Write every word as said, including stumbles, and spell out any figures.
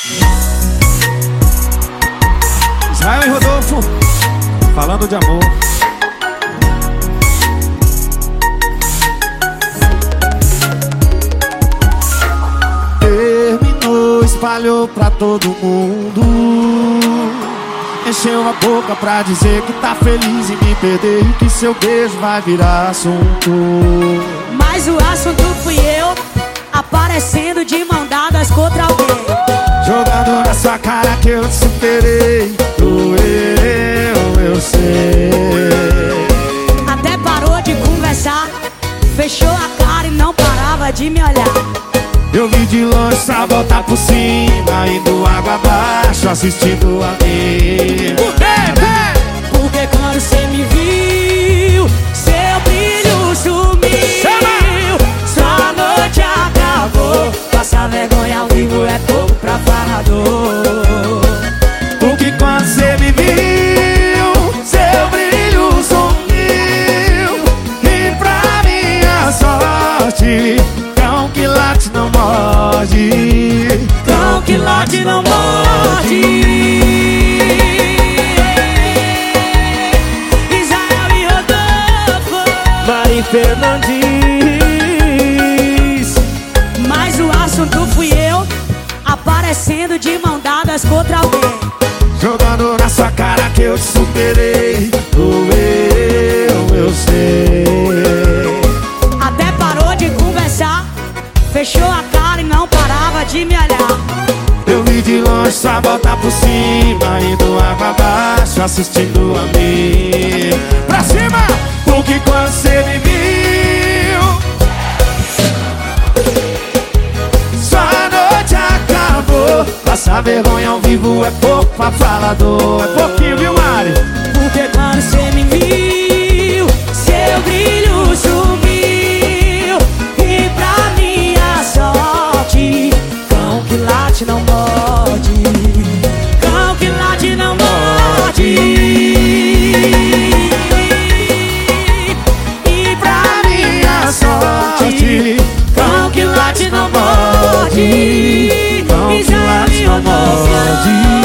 Israel e Rodolfo, falando de amor. Terminou, espalhou pra todo mundo. Encheu a boca pra dizer que tá feliz em me perder e que seu beijo vai virar assunto. Mas o assunto fui eu, aparecendo de mão dadas contra alguém, jogando na sua cara que eu te superei. Doeu, eu sei. Até parou de conversar, fechou a cara e não parava de me olhar. Eu vi de longe só voltar por cima, indo água abaixo, assistindo a mim. Por quê? Porque quando cê me viu, seu brilho sumiu. Sua noite acabou, passar vergonha ao vivo é pouco pra falador. Porque quando cê me viu, seu brilho sumiu. E pra minha sorte, cão que late não morde. Cão que late não morde. Israel e Rodolfo, Mari Fernandes. mas o assunto fui eu, aparecendo de mão dadas contra alguém, jogando na sua cara que eu te superei. Doeu, eu sei. até parou de conversar, fechou a cara e não parava de me olhar. Eu vi de longe só voltar por cima, indo água abaixo, assistindo a mim. Pra cima! Porque quando cê me viu, sua noite acabou. Passar vergonha ao vivo é pouco pra falador. É pouquinho, viu, Mari? Porque quando cê me viu, seu brilho sumiu. E pra minha sorte, cão que late não morde. Cão que late não morde. E pra minha sorte, cão que late não morde. Cão que late não morde.